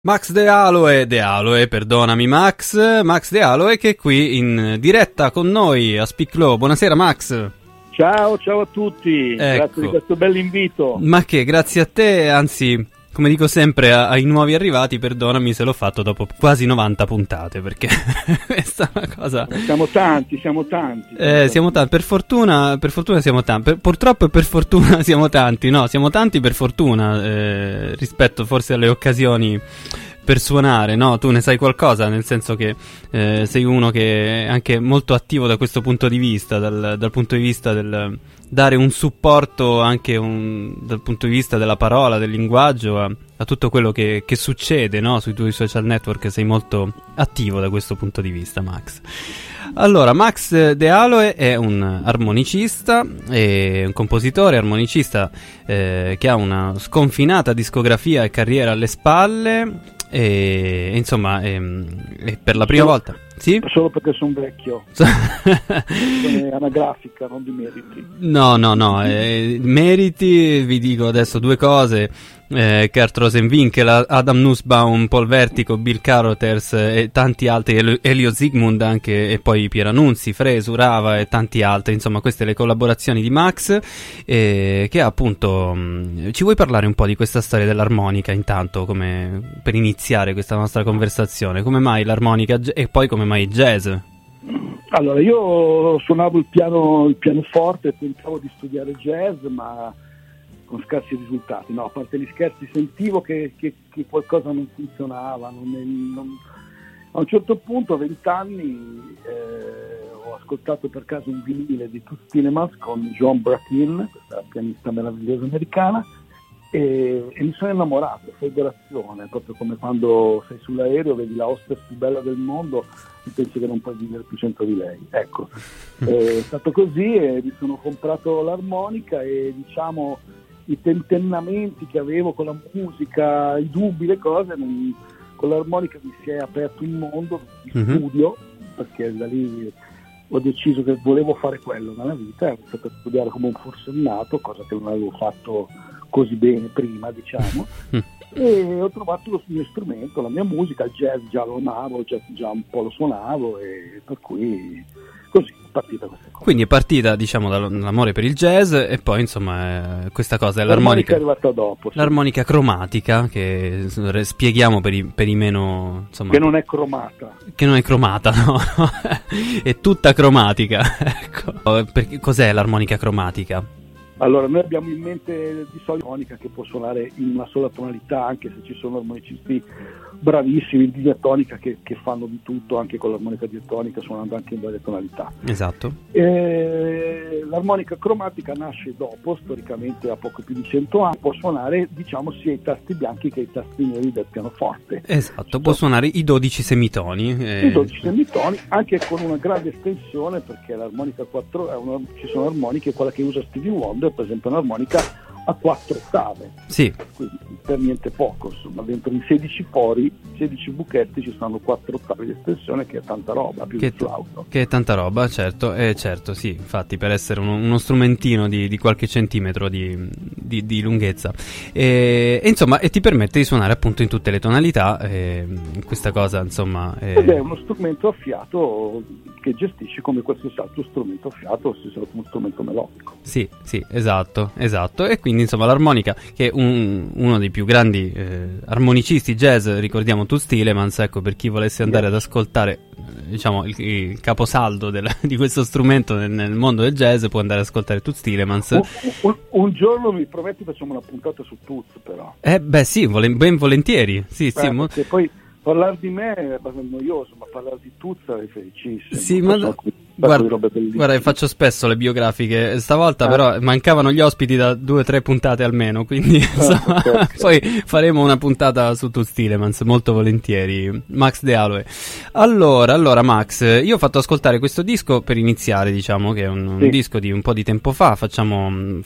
Max De Aloe, perdonami Max De Aloe che è qui in diretta con noi a Speak Low. Buonasera Max. Ciao a tutti, Ecco. Grazie di questo bell'invito. Ma che, grazie a te, anzi, come dico sempre ai nuovi arrivati, perdonami se l'ho fatto dopo quasi 90 puntate, perché questa è una cosa... Siamo tanti. Siamo tanti, per fortuna siamo tanti, purtroppo e per fortuna siamo tanti, no, siamo tanti per fortuna, rispetto forse alle occasioni per suonare, no? Tu ne sai qualcosa, nel senso che sei uno che è anche molto attivo da questo punto di vista, dal punto di vista del dare un supporto anche dal punto di vista della parola, del linguaggio, a tutto quello che succede, no? Sui tuoi social network sei molto attivo da questo punto di vista, Max. Allora, Max De Aloe è un armonicista, è un compositore armonicista che ha una sconfinata discografia e carriera alle spalle e insomma è per la prima volta. Sì? Solo perché sono vecchio. È anagrafica, non di meriti. No, meriti, vi dico adesso due cose. Kurt Rosenwinkel, Adam Nussbaum, Paul Vertigo, Bill Carothers e tanti altri, Elio Zygmunt anche, e poi Piera Nunzi, Fresu, Rava e tanti altri, insomma queste le collaborazioni di Max, che appunto ci vuoi parlare un po' di questa storia dell'armonica intanto, come per iniziare questa nostra conversazione, come mai l'armonica e poi come mai il jazz? Allora, io suonavo il pianoforte e tentavo di studiare jazz, ma con scarsi risultati, no, a parte gli scherzi sentivo che qualcosa non funzionava, a un certo punto a 20 anni ho ascoltato per caso un vinile di Toots Thielemans con Joan Bratin, questa pianista meravigliosa americana, e mi sono innamorato, folgorazione, proprio come quando sei sull'aereo, vedi la hostess più bella del mondo e pensi che non puoi vivere più centro di lei, ecco. È stato così e mi sono comprato l'armonica e diciamo i tentennamenti che avevo con la musica, i dubbi, le cose, con l'armonica mi si è aperto un mondo di studio, perché da lì ho deciso che volevo fare quello nella vita, ho iniziato a studiare come un forsennato, cosa che non avevo fatto così bene prima, diciamo, e ho trovato lo mio strumento, la mia musica, il jazz già lo amavo, già un po' lo suonavo, e per cui così è partita questa cosa. Quindi è partita, diciamo, dall'amore per il jazz e poi insomma questa cosa è l'armonica è arrivata dopo, sì. L'armonica cromatica, che spieghiamo per i meno, insomma, che non è cromata, no? È tutta cromatica. Ecco. Perché cos'è l'armonica cromatica? Allora, noi abbiamo in mente di solito l'armonica che può suonare in una sola tonalità, anche se ci sono armonicisti bravissimi di diatonica che fanno di tutto, anche con l'armonica diatonica, suonando anche in varie tonalità. Esatto. L'armonica cromatica nasce dopo, storicamente a poco più di 100 anni, può suonare, diciamo, sia i tasti bianchi che i tasti neri del pianoforte. Esatto, può suonare i 12 semitoni. I 12 semitoni, anche con una grande estensione, perché l'armonica 4 ci sono armoniche, quella che usa Stevie Wonder, per esempio, è un'armonica a 4 ottave, sì. Quindi per niente poco, insomma, dentro i 16 fori, 16 buchetti ci stanno 4 ottave di estensione, che è tanta roba, più del flauto. Che è tanta roba, certo, certo, sì, infatti, per essere uno strumentino di qualche centimetro di lunghezza, e insomma, e ti permette di suonare appunto in tutte le tonalità, questa cosa, insomma. Ed è uno strumento a fiato che gestisce come qualsiasi altro strumento a fiato, se sia uno strumento melodico. Sì, esatto, e quindi insomma l'armonica, che è uno dei più grandi armonicisti jazz, ricordiamo Toots Thielemans, ecco, per chi volesse andare ad ascoltare, diciamo, il caposaldo di questo strumento nel mondo del jazz, può andare ad ascoltare Toots Thielemans. Un giorno mi prometti facciamo una puntata su Toots, però. Beh sì, ben volentieri, sì. Perché poi parlare di me è abbastanza noioso, ma parlare di Toots è felicissimo. Sì, ma guarda, faccio spesso le biografiche, stavolta però mancavano gli ospiti da 2 o 3 puntate almeno, quindi insomma, okay. Poi faremo una puntata su Toots Thielemans, molto volentieri. Max De Aloe. Allora Max, io ho fatto ascoltare questo disco per iniziare, diciamo che è un disco di un po' di tempo fa, facciamo un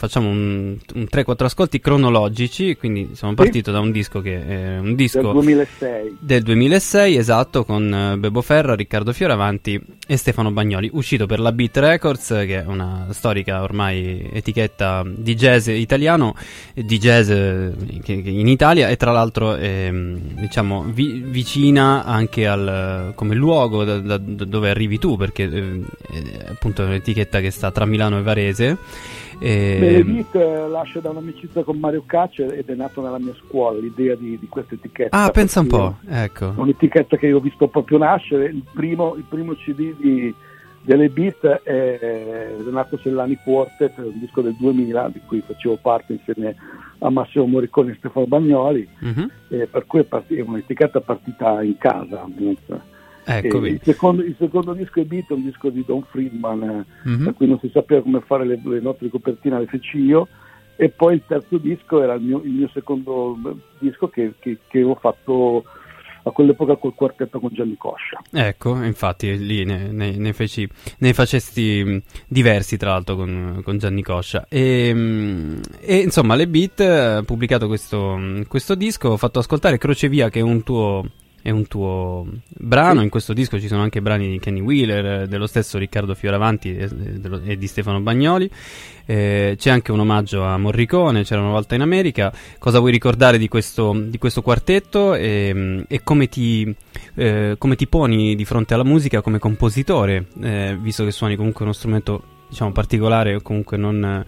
3-4 ascolti cronologici, quindi siamo partito da un disco che è un disco del 2006, esatto, con Bebo Ferra, Riccardo Fioravanti e Stefano Bagnoli, uscito per la Beat Records, che è una storica ormai etichetta di jazz italiano, di jazz che in Italia, e tra l'altro diciamo vicina anche come luogo da dove arrivi tu, perché è appunto un'etichetta che sta tra Milano e Varese. Le Beat nasce da un'amicizia con Mario Caccia ed è nato nella mia scuola l'idea di questa etichetta. Ah, pensa un po', ecco. Un'etichetta che io ho visto proprio nascere. Il primo CD delle Beat è nato Sellani Quartet, un disco del 2000 di cui facevo parte insieme a Massimo Morricone e Stefano Bagnoli, per cui è un'etichetta partita in casa. Ecco, il secondo disco è Beat, è un disco di Don Friedman, per cui non si sapeva come fare le note di copertina, le feci io, e poi il terzo disco era il mio secondo disco che ho fatto a quell'epoca col quartetto con Gianni Coscia. Ecco, infatti lì ne facesti diversi tra l'altro con Gianni Coscia e insomma le Beat ha pubblicato questo disco, ho fatto ascoltare Crocevia, che è un tuo brano. In questo disco ci sono anche brani di Kenny Wheeler, dello stesso Riccardo Fioravanti e di Stefano Bagnoli. C'è anche un omaggio a Morricone, C'era una volta in America. Cosa vuoi ricordare di questo quartetto e come ti poni di fronte alla musica come compositore, visto che suoni comunque uno strumento, diciamo, particolare o comunque non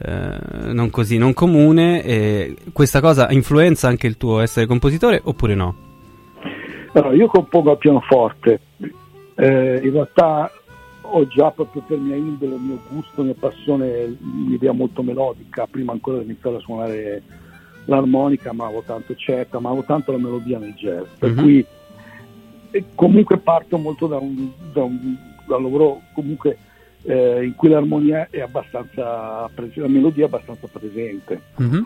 comune? Questa cosa influenza anche il tuo essere compositore oppure no? Allora, io compongo al pianoforte, in realtà ho già, proprio per mia indole, mio gusto, mia passione, un'idea molto melodica. Prima ancora di iniziare a suonare l'armonica amavo tanto Cetta, amavo tanto la melodia nel jazz, per cui comunque parto molto da un lavoro comunque in cui l'armonia è abbastanza la melodia è abbastanza presente.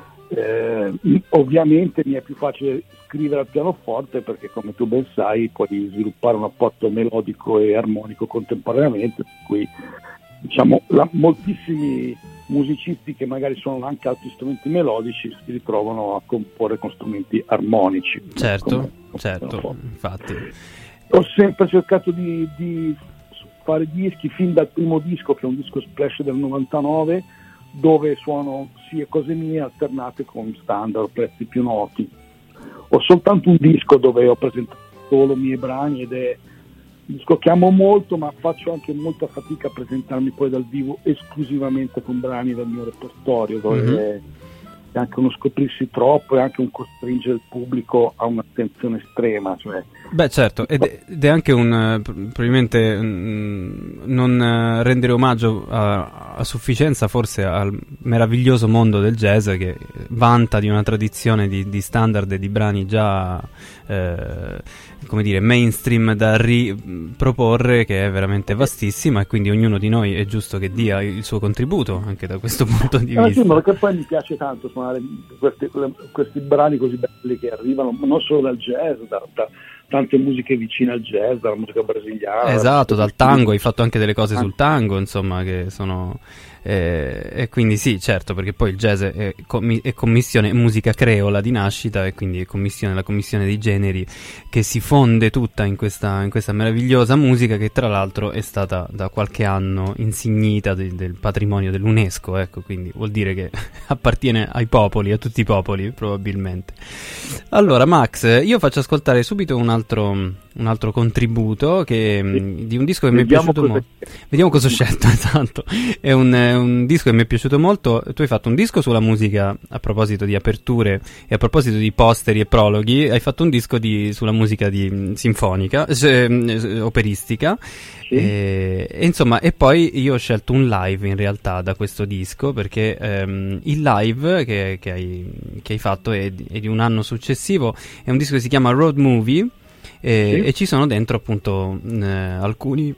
Ovviamente mi è più facile scrivere al pianoforte perché, come tu ben sai, puoi sviluppare un apporto melodico e armonico contemporaneamente, per cui diciamo moltississimi musicisti che magari suonano anche altri strumenti melodici si ritrovano a comporre con strumenti armonici. Certo, infatti. Ho sempre cercato di fare dischi fin dal primo disco, che è un disco Splash del 99, dove suono sia cose mie alternate con standard, pezzi più noti. Ho soltanto un disco dove ho presentato solo i miei brani ed è un disco che amo molto, ma faccio anche molta fatica a presentarmi poi dal vivo esclusivamente con brani del mio repertorio, dove è anche uno scoprirsi troppo e anche un costringere il pubblico a un'attenzione estrema, cioè. Beh, certo, ed è anche probabilmente non rendere omaggio a sufficienza forse al meraviglioso mondo del jazz, che vanta di una tradizione di standard e di brani già come dire mainstream da riproporre, che è veramente vastissima, e quindi ognuno di noi è giusto che dia il suo contributo anche da questo punto di vista. Sì, ma perché poi mi piace tanto suonare questi brani così belli che arrivano non solo dal jazz, da tante musiche vicine al jazz, dalla musica brasiliana. Esatto, dal tango, hai fatto anche delle cose sul tango, insomma, che sono... e quindi sì, certo, perché poi il jazz è commissione musica creola di nascita, e quindi è la commissione dei generi che si fonde tutta in questa meravigliosa musica, che tra l'altro è stata da qualche anno insignita del patrimonio dell'UNESCO, ecco, quindi vuol dire che appartiene ai popoli, a tutti i popoli probabilmente. Allora Max, io faccio ascoltare subito un altro contributo di un disco che mi è piaciuto molto. Vediamo cosa ho scelto. Esatto, è un disco che mi è piaciuto molto. Tu hai fatto un disco sulla musica, a proposito di aperture e a proposito di posteri e prologhi, hai fatto un disco sulla musica sinfonica, operistica. E insomma, e poi io ho scelto un live in realtà da questo disco, perché il live che hai fatto è di un anno successivo. È un disco che si chiama Road Movie. E ci sono dentro appunto alcuni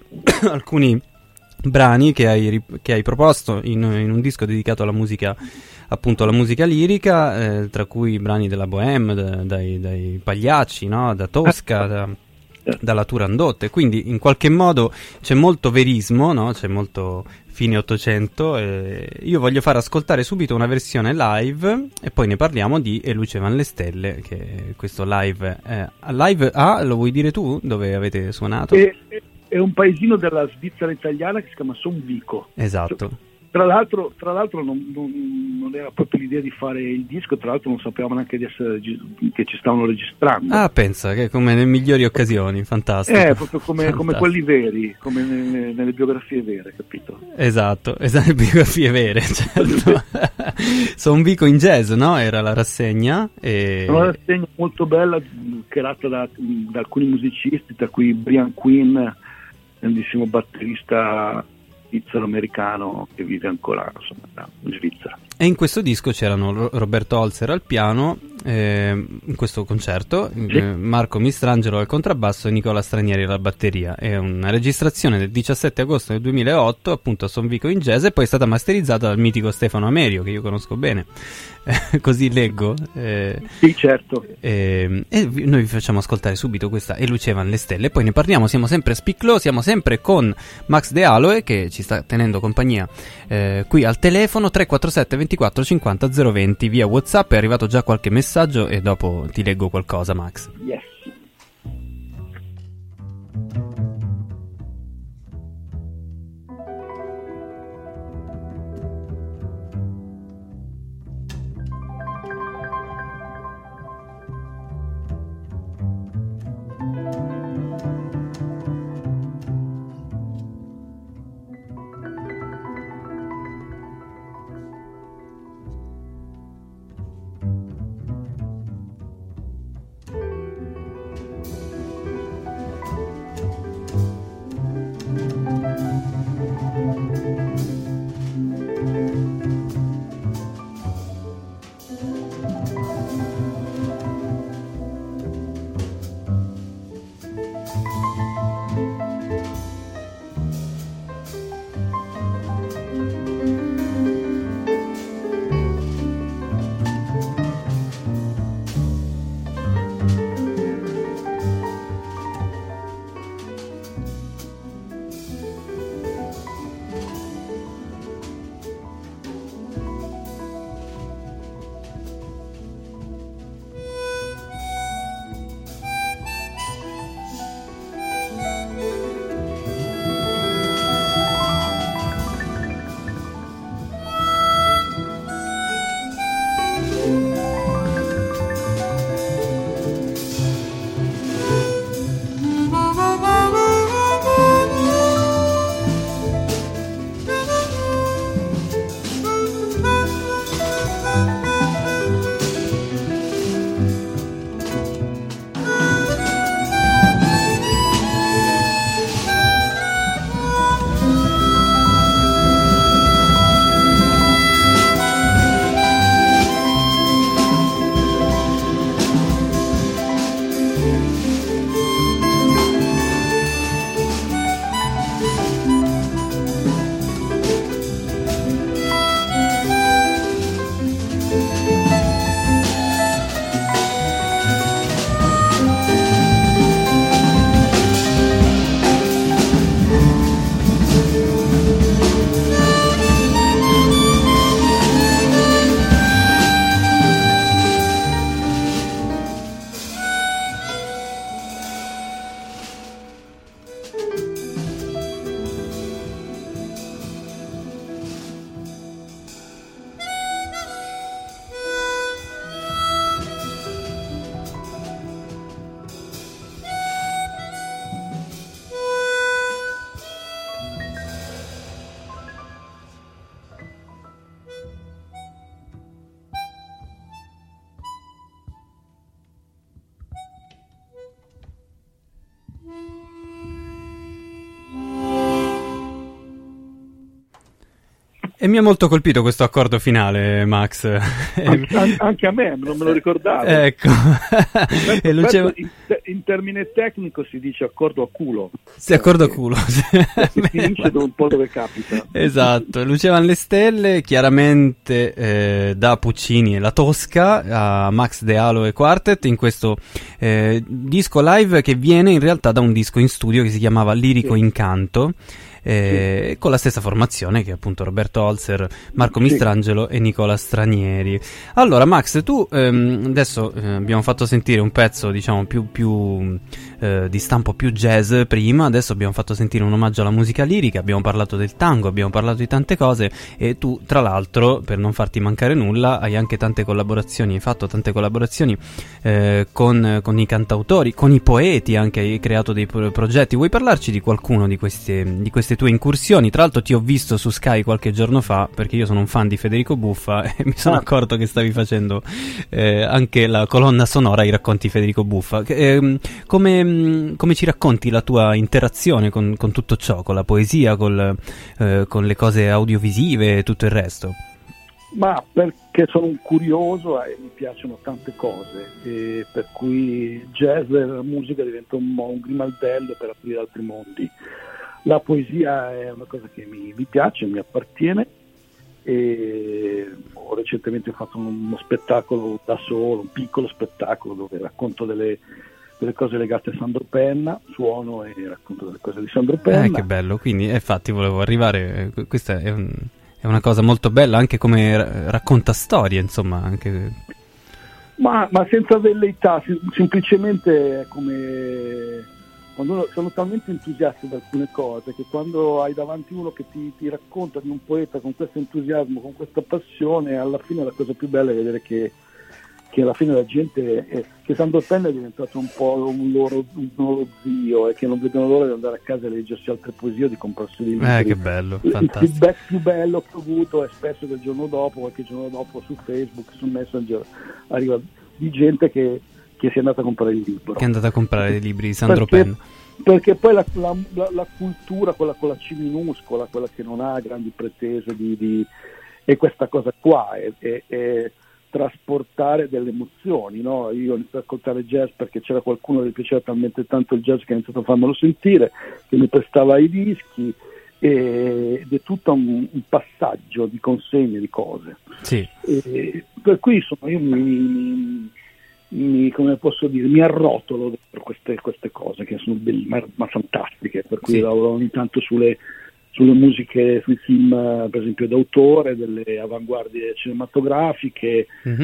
brani che hai proposto in un disco dedicato alla musica, appunto alla musica lirica, tra cui brani della Bohème, dai Pagliacci, no? Da Tosca, dalla Turandot, e quindi in qualche modo c'è molto verismo, no? C'è molto fine 800. Io voglio far ascoltare subito una versione live e poi ne parliamo di E luce van le stelle, che questo live lo vuoi dire tu dove avete suonato? è un paesino della Svizzera italiana che si chiama Sonvico. Esatto. Tra l'altro non era proprio l'idea di fare il disco, tra l'altro non sapevamo neanche che ci stavano registrando. Ah, pensa, che come nelle migliori occasioni, fantastico. Proprio come quelli veri, come nelle biografie vere, capito? Esatto, biografie vere, certo. Sonvico in jazz, no? Era la rassegna. Una rassegna molto bella, creata da alcuni musicisti, tra cui Brian Quinn, grandissimo batterista svizzero-americano che vive ancora, insomma, in Svizzera. E in questo disco c'erano Roberto Holzer al piano, in questo concerto, sì. Marco Mistrangelo al contrabbasso e Nicola Stranieri alla batteria. È una registrazione del 17 agosto del 2008, appunto a Sonvico in jazz, e poi è stata masterizzata dal mitico Stefano Amerio, che io conosco bene. Così leggo. Sì, certo. E noi vi facciamo ascoltare subito questa E lucevano le stelle, poi ne parliamo. Siamo sempre a Spiclo, siamo sempre con Max De Aloe, che ci sta tenendo compagnia qui al telefono. 347 24 50 020 via WhatsApp. È arrivato già qualche messaggio e dopo ti leggo qualcosa, Max. Yes. E mi ha molto colpito questo accordo finale, Max. Anche a me, non me lo ricordavo. Ecco. E Luceva... in termine tecnico si dice accordo a culo. Sì, accordo a culo. Si finisce un po' dove capita. Esatto. Lucevano le stelle, chiaramente da Puccini e la Tosca a Max De Aloe Quartet in questo disco live che viene in realtà da un disco in studio che si chiamava Lirico Incanto. Con la stessa formazione che appunto Roberto Holzer, Marco Mistrangelo e Nicola Stranieri. Allora Max, tu adesso abbiamo fatto sentire un pezzo diciamo più di stampo più jazz prima, adesso abbiamo fatto sentire un omaggio alla musica lirica, abbiamo parlato del tango, abbiamo parlato di tante cose, e tu tra l'altro, per non farti mancare nulla, hai anche tante collaborazioni, hai fatto tante collaborazioni con i cantautori, con i poeti, anche hai creato dei progetti. Vuoi parlarci di qualcuno di queste tue incursioni? Tra l'altro ti ho visto su Sky qualche giorno fa, perché io sono un fan di Federico Buffa e mi sono accorto che stavi facendo anche la colonna sonora ai racconti di Federico Buffa. Come ci racconti la tua interazione con tutto ciò, con la poesia, con le cose audiovisive e tutto il resto? Ma perché sono un curioso e mi piacciono tante cose, e per cui jazz e la musica diventa un grimaldello per aprire altri mondi. La poesia è una cosa che mi piace, mi appartiene, e recentemente ho fatto uno spettacolo da solo, un piccolo spettacolo dove racconto delle cose legate a Sandro Penna, suono e racconto delle cose di Sandro Penna. Che bello, quindi infatti volevo arrivare, questa è una cosa molto bella, anche come racconta storie, insomma, anche... Ma senza velleità, semplicemente come... Quando sono talmente entusiasta di alcune cose che quando hai davanti uno che ti racconta di un poeta con questo entusiasmo, con questa passione, alla fine la cosa più bella è vedere che alla fine la gente che Sandro Penna è diventato un po' un loro zio, e che non vedono l'ora di andare a casa e leggersi altre poesie o di comprarsi dei libri. Che bello, il fantastico. Il feedback più bello che ho avuto è spesso che il giorno dopo, qualche giorno dopo, su Facebook, su Messenger, arriva di gente che si è andata a comprare il libro. Che è andata a comprare i libri di Sandro Penna. Perché poi la cultura, quella con la C minuscola, quella che non ha grandi pretese è questa cosa qua, è trasportare delle emozioni, no? Io ho iniziato ad ascoltare jazz perché c'era qualcuno che mi piaceva talmente tanto il jazz che ha iniziato a farmelo sentire, che mi prestava i dischi, ed è tutto un passaggio di consegne di cose. Sì. Per cui insomma io come posso dire, mi arrotolo per queste cose che sono ma fantastiche, per cui lavoro ogni tanto sulle musiche, sui film per esempio d'autore, delle avanguardie cinematografiche,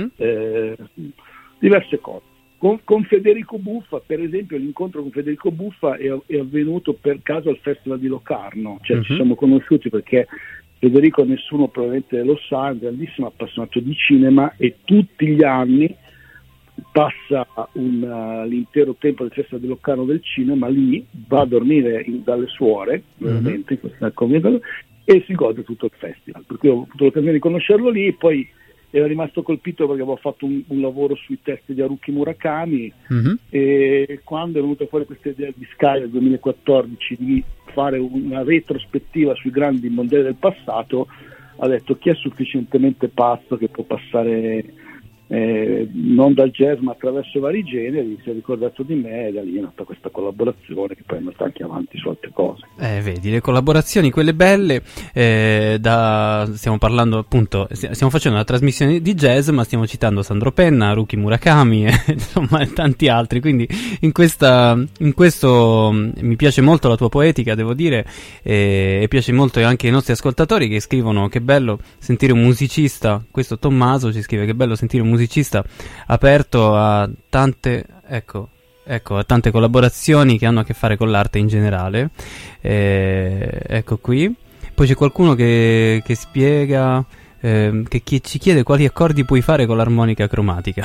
diverse cose. Con Federico Buffa, per esempio, l'incontro con Federico Buffa è avvenuto per caso al Festival di Locarno, cioè ci siamo conosciuti perché Federico, nessuno probabilmente lo sa, è un grandissimo appassionato di cinema e tutti gli anni passa l'intero tempo del Festival di Locarno del cinema lì, va a dormire dalle suore, veramente, e si gode tutto il festival. Per cui ho avuto l'occasione di conoscerlo lì, poi era rimasto colpito perché avevo fatto un lavoro sui testi di Haruki Murakami, e quando è venuta fuori questa idea di Sky nel 2014 di fare una retrospettiva sui grandi mondiali del passato, ha detto: chi è sufficientemente pazzo che può passare non dal jazz ma attraverso vari generi, si è ricordato di me, e da lì è nata questa collaborazione che poi è andata anche avanti su altre cose. Vedi, le collaborazioni, quelle belle, stiamo parlando appunto, stiamo facendo una trasmissione di jazz ma stiamo citando Sandro Penna, Haruki Murakami insomma tanti altri, quindi in questo mi piace molto la tua poetica, devo dire, e piace molto anche ai nostri ascoltatori che scrivono: che bello sentire un musicista, questo Tommaso ci scrive: che bello sentire un musicista aperto a tante a tante collaborazioni che hanno a che fare con l'arte in generale. Ecco qui. Poi c'è qualcuno che spiega che ci chiede quali accordi puoi fare con l'armonica cromatica.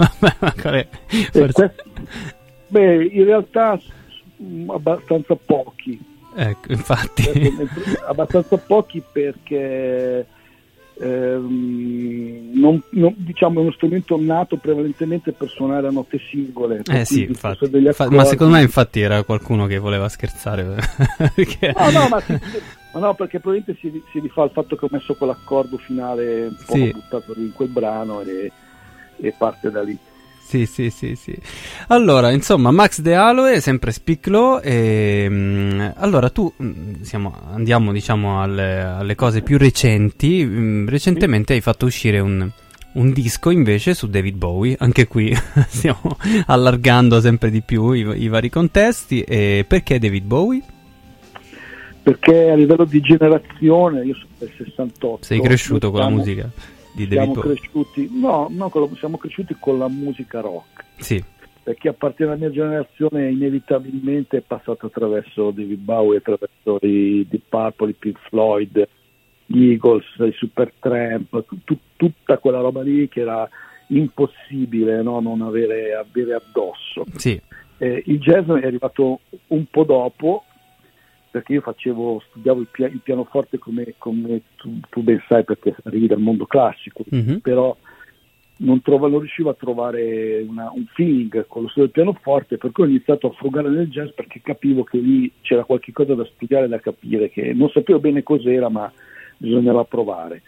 In realtà abbastanza pochi. Ecco, infatti. Abbastanza pochi perché diciamo è uno strumento nato prevalentemente per suonare a note singole. Sì, infatti. Ma secondo me infatti era qualcuno che voleva scherzare. Perché... No, perché probabilmente si rifà al fatto che ho messo quell'accordo finale un po' buttato lì in quel brano e parte da lì. Sì. Allora, insomma, Max De Aloe, sempre Speak Low, allora tu andiamo diciamo alle cose più recenti. Recentemente hai fatto uscire un disco invece su David Bowie, anche qui stiamo allargando sempre di più i vari contesti. E perché David Bowie? Perché a livello di generazione, io sono del 68. Sei cresciuto con la musica di David Bowie? Siamo cresciuti con la musica rock. Sì. chi appartiene alla mia generazione inevitabilmente è passato attraverso David Bowie, attraverso i Deep Purple, i Pink Floyd, gli Eagles, i Supertramp, tutta quella roba lì che era impossibile, no, non avere addosso. Sì. Il jazz è arrivato un po' dopo, perché io studiavo il pianoforte come tu ben sai, perché arrivi dal mondo classico, però non riuscivo a trovare un feeling con lo studio del pianoforte, per cui ho iniziato a frugare nel jazz, perché capivo che lì c'era qualche cosa da studiare, da capire, che non sapevo bene cos'era, ma bisognava provare.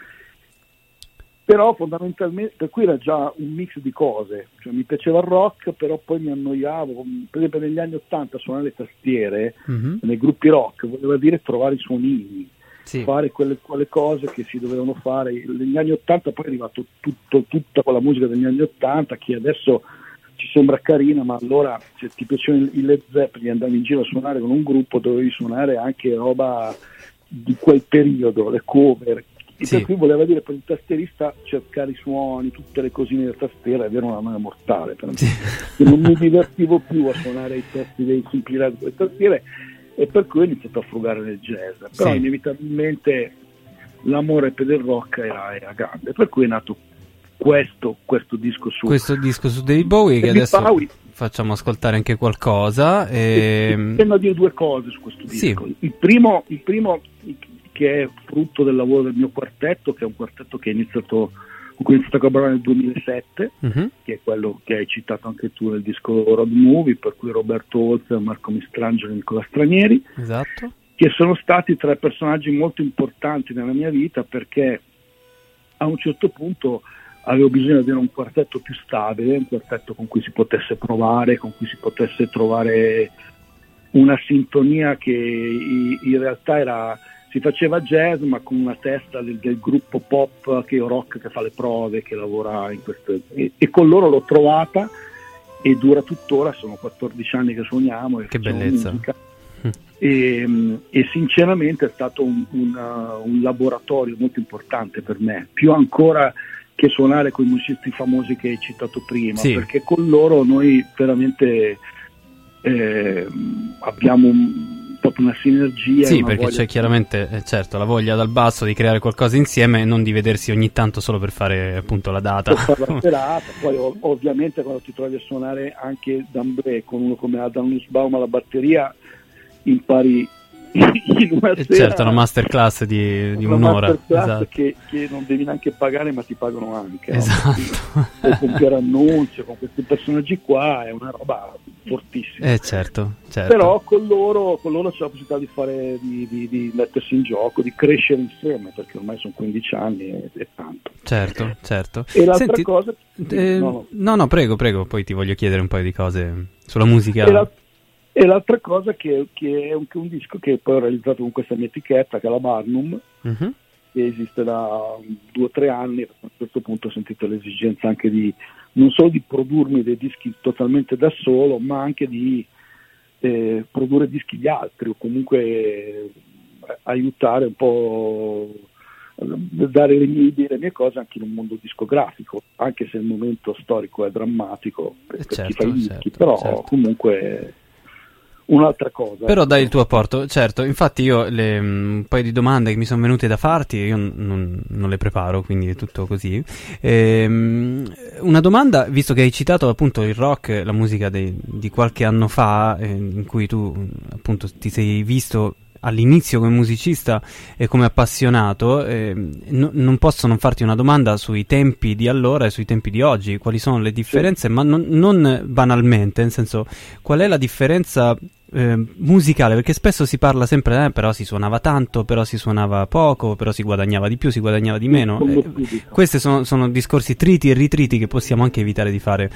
Però fondamentalmente, per cui era già un mix di cose, cioè mi piaceva il rock, però poi mi annoiavo. Per esempio negli anni '80 suonare le tastiere nei gruppi rock voleva dire trovare i suonini, fare quelle cose che si dovevano fare. Negli anni '80 poi è arrivato tutta quella musica degli anni '80 che adesso ci sembra carina, ma allora se ti piacevano i Led Zeppelin, andavi in giro a suonare con un gruppo, dovevi suonare anche roba di quel periodo, le cover. Per cui voleva dire per il tastierista cercare i suoni, tutte le cosine della tastiera, ed era una noia mortale per me. Non mi divertivo più a suonare i testi dei simplificati delle tastiere, e per cui ho iniziato a frugare nel jazz. Però inevitabilmente l'amore per il rock era grande, per cui è nato questo disco su David Bowie, che adesso facciamo ascoltare anche qualcosa. Tengo a dire due cose su questo disco. Il primo che è frutto del lavoro del mio quartetto, che è un quartetto con cui ho iniziato a collaborare nel 2007, che è quello che hai citato anche tu nel disco Road Movie, per cui Roberto Olzer, Marco Mistrangelo e Nicola Stranieri, esatto, che sono stati tre personaggi molto importanti nella mia vita, perché a un certo punto avevo bisogno di avere un quartetto più stabile, un quartetto con cui si potesse provare, con cui si potesse trovare una sintonia che in realtà si faceva jazz, ma con una testa del gruppo pop rock che fa le prove, che lavora in questo, e con loro l'ho trovata, e dura tuttora. Sono 14 anni che suoniamo, che bellezza. Musica, e sinceramente è stato un laboratorio molto importante per me, più ancora che suonare con i musicisti famosi che hai citato prima, perché con loro noi veramente abbiamo proprio una sinergia. Perché c'è chiaramente, certo, la voglia dal basso di creare qualcosa insieme e non di vedersi ogni tanto solo per fare appunto la data. Per fare la serata. Poi ovviamente quando ti trovi a suonare anche d'ambré con uno come Adam Nussbaum alla batteria, impari in una sera, certo, una masterclass di un'ora, esatto. che non devi neanche pagare, ma ti pagano anche, esatto, no? Con Piero Annunzio, con questi personaggi qua, è una roba fortissima. Certo. Però con loro c'è la possibilità di fare, di mettersi in gioco, di crescere insieme, perché ormai sono 15 anni e tanto. Certo. E l'altra cosa, no, prego, poi ti voglio chiedere un paio di cose sulla musica. E l'altra cosa che è anche un disco che poi ho realizzato con questa mia etichetta, che è la Barnum, che esiste da 2 o 3 anni. A un certo punto ho sentito l'esigenza anche di non solo di produrmi dei dischi totalmente da solo, ma anche di produrre dischi di altri, o comunque aiutare un po', dare le mie idee, le mie cose anche in un mondo discografico, anche se il momento storico è drammatico per chi fa i dischi, però comunque un'altra cosa. Però dai il tuo apporto, certo. Infatti io un paio di domande che mi sono venute da farti, io non le preparo, quindi è tutto così. Una domanda, visto che hai citato appunto il rock, la musica di qualche anno fa, in cui tu appunto ti sei visto all'inizio come musicista e come appassionato, non posso non farti una domanda sui tempi di allora e sui tempi di oggi. Quali sono le differenze, ma non banalmente, nel senso, qual è la differenza musicale? Perché spesso si parla sempre però si suonava tanto, però si suonava poco, però si guadagnava di più, si guadagnava di meno. Questi sono discorsi triti e ritriti che possiamo anche evitare di fare,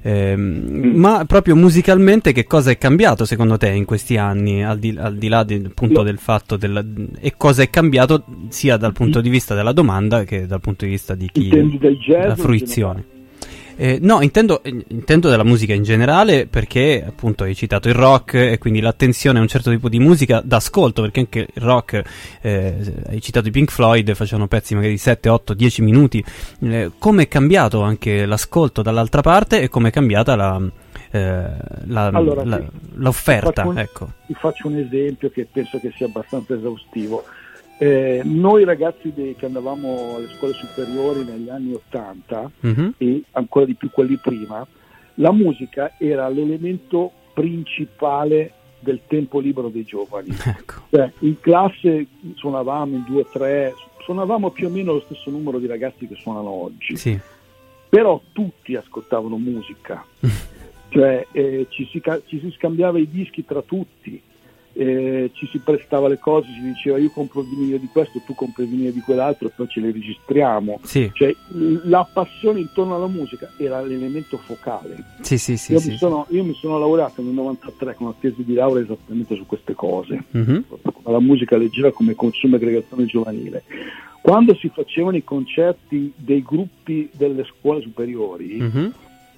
ma proprio musicalmente che cosa è cambiato secondo te in questi anni, al di là appunto del fatto e cosa è cambiato sia dal punto di vista della domanda che dal punto di vista di chi la fruizione? No, intendo della musica in generale, perché appunto hai citato il rock e quindi l'attenzione a un certo tipo di musica d'ascolto, perché anche il rock, hai citato i Pink Floyd, facevano pezzi magari di 7, 8, 10 minuti. Come è cambiato anche l'ascolto dall'altra parte, e come è cambiata l'offerta. Ecco. Ti faccio un esempio che penso che sia abbastanza esaustivo. Noi ragazzi che andavamo alle scuole superiori negli anni 80 e ancora di più quelli prima, la musica era l'elemento principale del tempo libero dei giovani. Ecco. Cioè, in classe suonavamo in 2 o 3, suonavamo più o meno lo stesso numero di ragazzi che suonano oggi, sì. Però tutti ascoltavano musica, cioè ci si scambiava i dischi tra tutti, ci si prestava le cose, si diceva io compro il vinile di questo, tu compri il vinile di quell'altro e poi ce le registriamo. Sì. Cioè, la passione intorno alla musica era l'elemento focale. Sì, io mi sono laureato nel 93 con una tesi di laurea esattamente su queste cose, la musica leggera come consumo e aggregazione giovanile. Quando si facevano i concerti dei gruppi delle scuole superiori,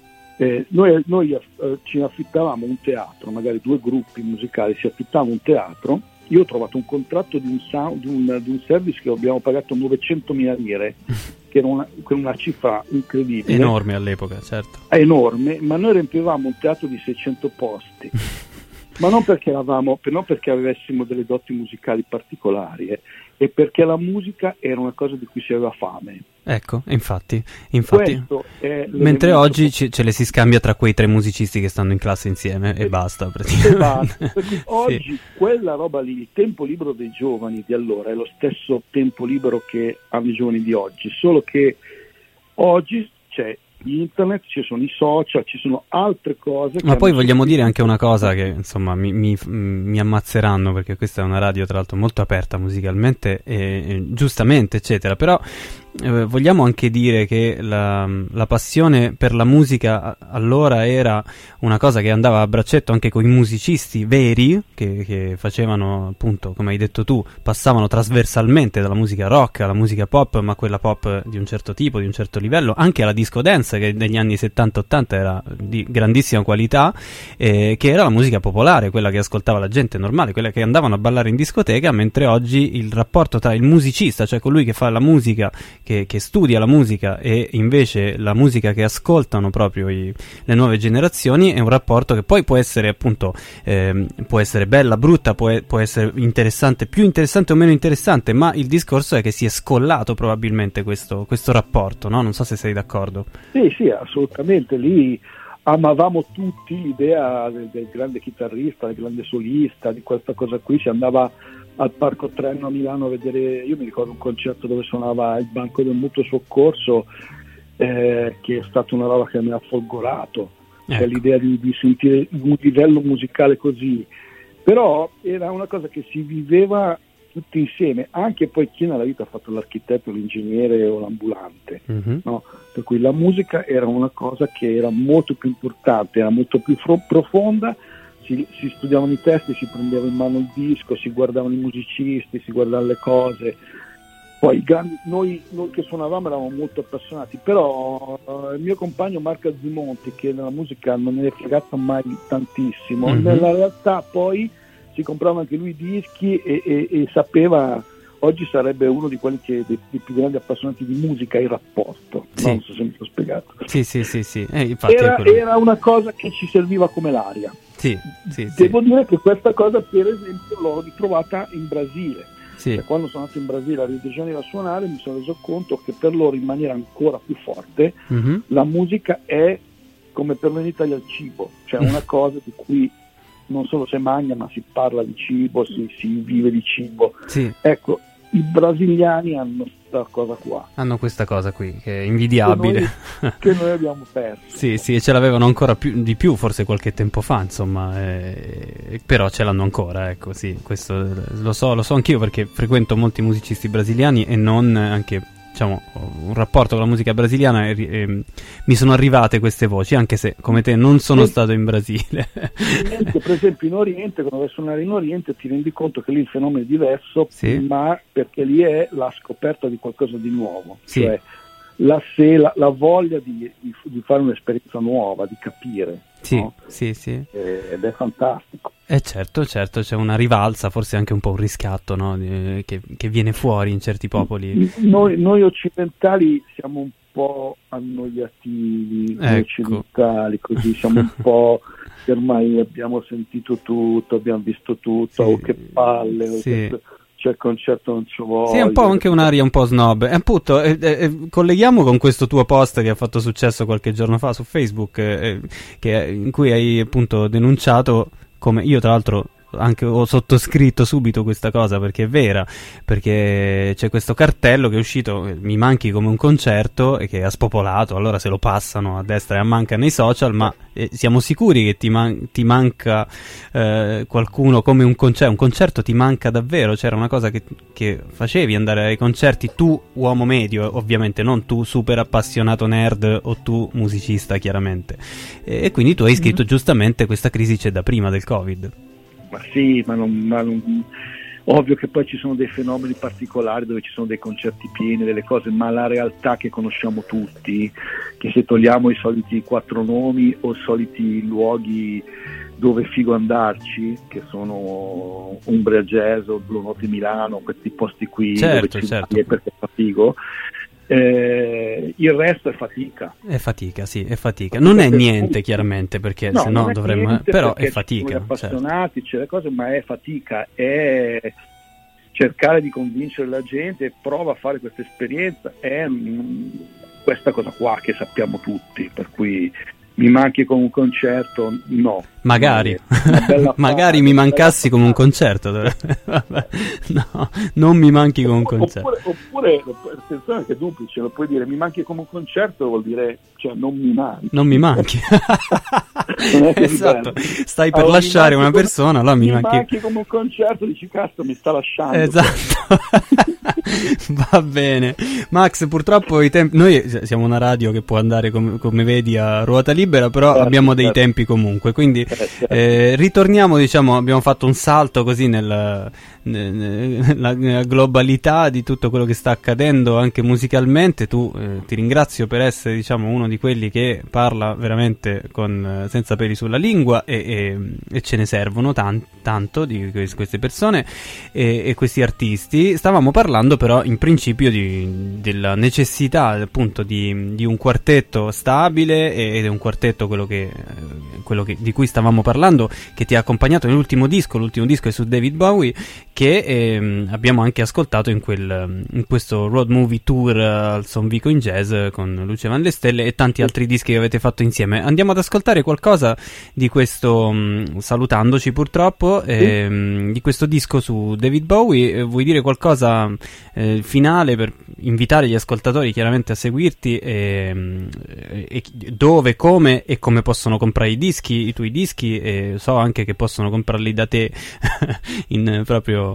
noi ci affittavamo un teatro, magari 2 gruppi musicali, si affittava un teatro. Io ho trovato un contratto di un service che abbiamo pagato 900.000 lire, che era una cifra incredibile. Enorme all'epoca, certo. Enorme, ma noi riempivamo un teatro di 600 posti. Ma non perché avessimo delle doti musicali particolari, e perché la musica era una cosa di cui si aveva fame. Ecco, infatti mentre oggi ce le si scambia tra quei 3 musicisti che stanno in classe insieme e basta praticamente. Oggi quella roba lì, il tempo libero dei giovani di allora è lo stesso tempo libero che hanno i giovani di oggi, solo che oggi c'è internet, ci sono i social, ci sono altre cose. Ma poi vogliamo dire anche una cosa che insomma mi ammazzeranno, perché questa è una radio tra l'altro molto aperta musicalmente e giustamente eccetera, però vogliamo anche dire che la passione per la musica allora era una cosa che andava a braccetto anche con i musicisti veri che facevano, appunto, come hai detto tu, passavano trasversalmente dalla musica rock alla musica pop, ma quella pop di un certo tipo, di un certo livello, anche alla disco dance, che negli anni 70-80 era di grandissima qualità, che era la musica popolare, quella che ascoltava la gente normale, quella che andavano a ballare in discoteca, mentre oggi il rapporto tra il musicista, cioè colui che fa la musica, che studia la musica, e invece la musica che ascoltano proprio le nuove generazioni, è un rapporto che poi può essere, appunto, può essere bella, brutta, può essere interessante, più interessante o meno interessante, ma il discorso è che si è scollato probabilmente questo rapporto, no? Non so se sei d'accordo. Sì, assolutamente. Lì amavamo tutti l'idea del grande chitarrista, del grande solista, di questa cosa qui. Si andava al Parco Trenno a Milano a vedere, io mi ricordo un concerto dove suonava il Banco del Mutuo Soccorso, che è stata una roba che mi ha folgorato, ecco. L'idea di sentire un livello musicale così, però era una cosa che si viveva tutti insieme, anche poi chi nella vita ha fatto l'architetto, l'ingegnere o l'ambulante, no? Per cui la musica era una cosa che era molto più importante, era molto più profonda. Si studiavano i testi, si prendeva in mano il disco, si guardavano i musicisti, si guardavano le cose. Poi noi che suonavamo eravamo molto appassionati, però il mio compagno Marco Azimonti, che nella musica non ne è fregato mai tantissimo, nella realtà poi si comprava anche lui dischi e sapeva. Oggi sarebbe uno di quelli dei più grandi appassionati di musica, il rapporto. Sì. Non so se mi sono spiegato. Sì. Infatti era una cosa che ci serviva come l'aria. Sì. Devo dire che questa cosa, per esempio, l'ho ritrovata in Brasile. Sì. Cioè, quando sono andato in Brasile a Rio de Janeiro a suonare, mi sono reso conto che per loro, in maniera ancora più forte, la musica è come per noi in Italia il cibo, cioè una cosa di cui non solo si mangia, ma si parla di cibo, si vive di cibo. Sì. Ecco, i brasiliani hanno questa cosa qua. Hanno questa cosa qui, che è invidiabile. Che noi abbiamo perso. Sì, e ce l'avevano ancora di più, forse qualche tempo fa, insomma. Però ce l'hanno ancora, ecco, sì. Questo lo so anch'io, perché frequento molti musicisti brasiliani e non anche... diciamo, un rapporto con la musica brasiliana e mi sono arrivate queste voci, anche se come te non sono stato in Brasile. Per esempio in Oriente, quando vai a suonare in Oriente ti rendi conto che lì il fenomeno è diverso, ma perché lì è la scoperta di qualcosa di nuovo, cioè la voglia di fare un'esperienza nuova, di capire. No? Sì. Ed è fantastico. Certo, c'è una rivalsa, forse anche un po' un riscatto, no? che viene fuori in certi popoli. Noi occidentali siamo un po' annoiativi, ecco. occidentali, così siamo un po', ormai abbiamo sentito tutto, abbiamo visto tutto, sì, oh, che palle, sì. C'è il concerto, non ci vuole. Sì, è un po' anche un'aria un po' snob. E appunto, colleghiamo con questo tuo post che ha fatto successo qualche giorno fa su Facebook, in cui hai appunto denunciato, come io tra l'altro anche ho sottoscritto subito questa cosa perché è vera, perché c'è questo cartello che è uscito, mi manchi come un concerto, e che ha spopolato, allora se lo passano a destra e a manca nei social, ma siamo sicuri che ti manca qualcuno come un concerto ti manca davvero? C'era una cosa che facevi, andare ai concerti, tu uomo medio ovviamente, non tu super appassionato nerd o tu musicista chiaramente, e quindi tu hai scritto giustamente questa crisi c'è da prima del Covid. Ma sì, ma non, ovvio che poi ci sono dei fenomeni particolari dove ci sono dei concerti pieni, delle cose, ma la realtà che conosciamo tutti, che se togliamo i soliti 4 nomi o i soliti luoghi dove è figo andarci, che sono Umbria Jazz o Blue Note Milano, questi posti qui, certo, dove certo. perché fa figo, il resto è fatica. È fatica, sì, è fatica. Non è niente, chiaramente, perché no, se no dovremmo. Però è fatica. Ci sono appassionati, c'è le cose, ma è fatica. È cercare di convincere la gente, prova a fare questa esperienza. È questa cosa qua che sappiamo tutti, per cui mi manchi con un concerto, no. Magari, magari mi mancassi come un concerto. Vabbè, no, non mi manchi come un concerto. Oppure attenzione che è duplice, lo puoi dire, mi manchi come un concerto vuol dire, cioè non mi manchi. Non mi manchi. Esatto, stai per lasciare una persona, allora mi manchi come un concerto, dici cazzo mi sta lasciando. Esatto. Va bene. Max, purtroppo i tempi, noi siamo una radio che può andare come vedi a ruota libera, però abbiamo dei tempi comunque, quindi ritorniamo, diciamo, abbiamo fatto un salto così nella globalità di tutto quello che sta accadendo anche musicalmente. Tu ti ringrazio per essere, diciamo, uno di quelli che parla veramente senza peli sulla lingua, e ce ne servono tanto di queste persone e questi artisti. Stavamo parlando però in principio della necessità appunto di un quartetto stabile, ed è un quartetto quello di cui stavamo parlando, che ti ha accompagnato nell'ultimo disco. L'ultimo disco è su David Bowie, che abbiamo anche ascoltato in questo road movie tour al Son Vico in Jazz con Luce Van le Stelle e tanti altri dischi che avete fatto insieme. Andiamo ad ascoltare qualcosa di questo, salutandoci purtroppo, di questo disco su David Bowie. Vuoi dire qualcosa finale per invitare gli ascoltatori chiaramente a seguirti, e dove, come e come possono comprare i tuoi dischi, e so anche che possono comprarli da te proprio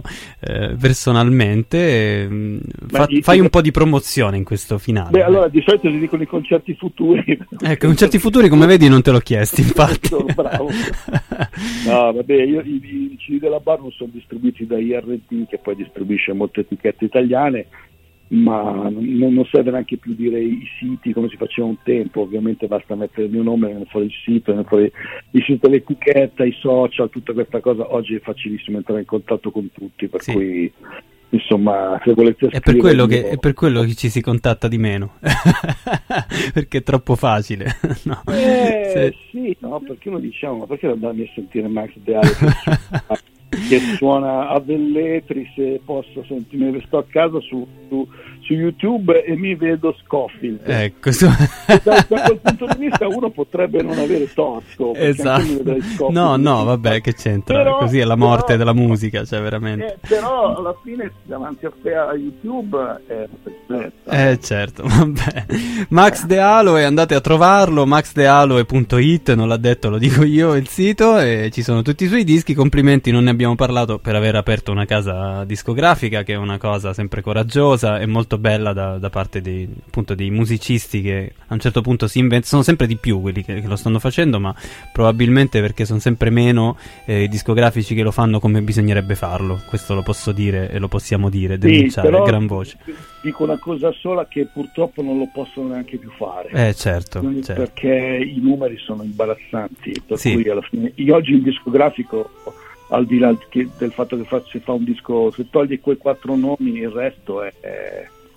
personalmente. Fai un po' di promozione in questo finale. Beh, allora di solito si dicono i concerti futuri. Ecco, concerti futuri, come vedi non te l'ho chiesti, infatti. Bravo. No, vabbè, i CD della Bar non sono distribuiti da IRT, che poi distribuisce molte etichette italiane, ma non serve neanche più dire i siti come si faceva un tempo. Ovviamente basta mettere il mio nome, viene fuori il sito, viene fuori il sito, l'etichetta, i social, tutta questa cosa. Oggi è facilissimo entrare in contatto con tutti, per cui insomma, se volete è per quello che ci si contatta di meno. Perché è troppo facile. No. Sì, no, perché uno diciamo, ma perché andarmi a sentire Max De Ale che suona a Velletri, se posso sentirmi, sto a casa su YouTube e mi vedo Scofield. Ecco, da quel punto di vista uno potrebbe non avere torto. Esatto. No, vabbè, che c'entra? Però, così è la morte della musica, cioè veramente. Però alla fine davanti a YouTube è perfetta. Certo, vabbè. Max De Alo, e andate a trovarlo, maxdealoe.it, non l'ha detto, lo dico io, il sito, e ci sono tutti i suoi dischi. Complimenti, non ne abbiamo parlato, per aver aperto una casa discografica, che è una cosa sempre coraggiosa e molto bella da parte dei musicisti, che a un certo punto si inventano. Sono sempre di più quelli che lo stanno facendo, ma probabilmente perché sono sempre meno i discografici che lo fanno come bisognerebbe farlo. Questo lo posso dire e lo possiamo dire, denunciare a gran voce. Dico una cosa sola, che purtroppo non lo possono neanche più fare. Certo. Perché i numeri sono imbarazzanti, per cui alla fine oggi il discografico, al di là del fatto che si fa un disco, se togli quei 4 nomi, il resto è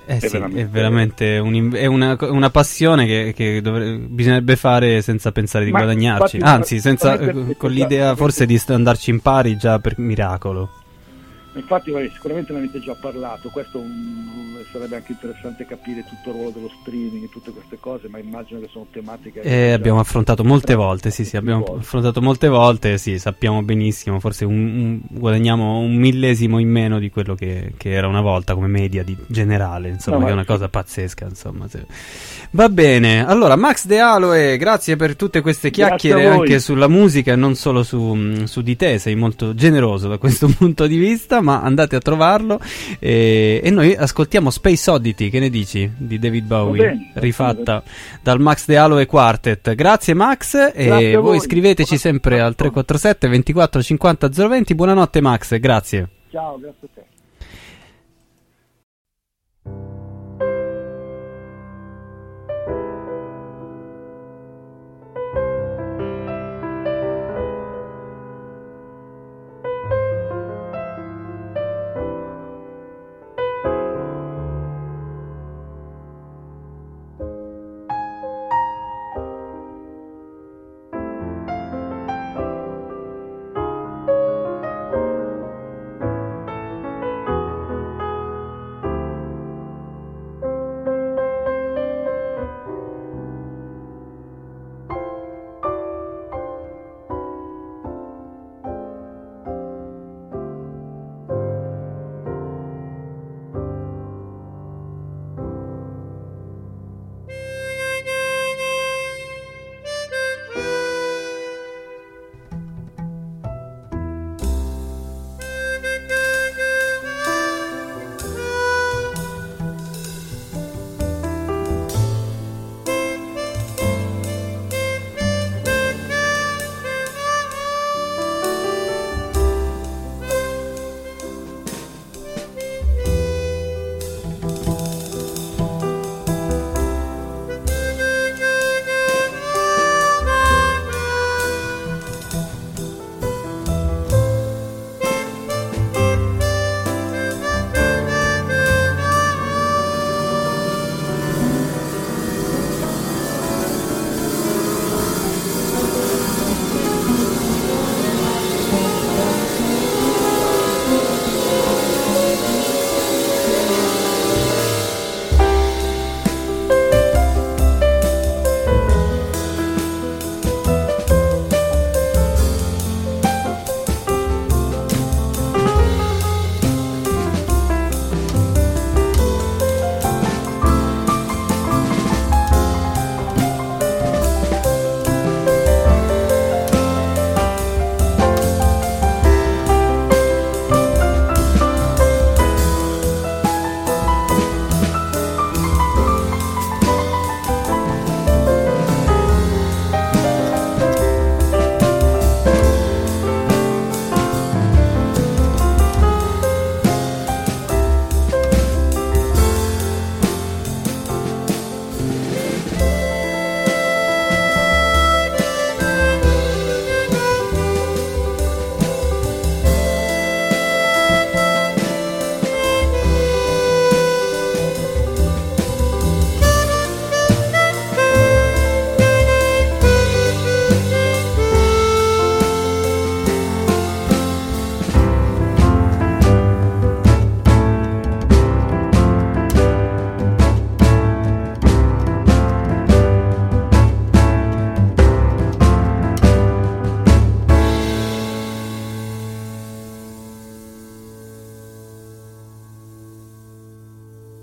Sì, è veramente è una passione che bisognerebbe fare senza pensare di guadagnarci, anzi con l'idea forse di andarci in pari già per miracolo. Infatti sicuramente ne avete già parlato, questo sarebbe anche interessante capire tutto il ruolo dello streaming e tutte queste cose, ma immagino che sono tematiche che abbiamo affrontato molte volte, sì, abbiamo affrontato molte volte, sì, sappiamo benissimo, forse guadagniamo un millesimo in meno di quello che era una volta come media generale, insomma, che è una cosa pazzesca, insomma. Va bene, allora Max De Aloe, grazie per tutte queste chiacchiere anche sulla musica e non solo su di te, sei molto generoso da questo punto di vista, ma andate a trovarlo e noi ascoltiamo Space Oddity, che ne dici? Di David Bowie, rifatta dal Max De Aloe Quartet. Grazie Max, e voi scriveteci sempre al 347 24 50 020. Buonanotte Max, grazie. Ciao, grazie a te.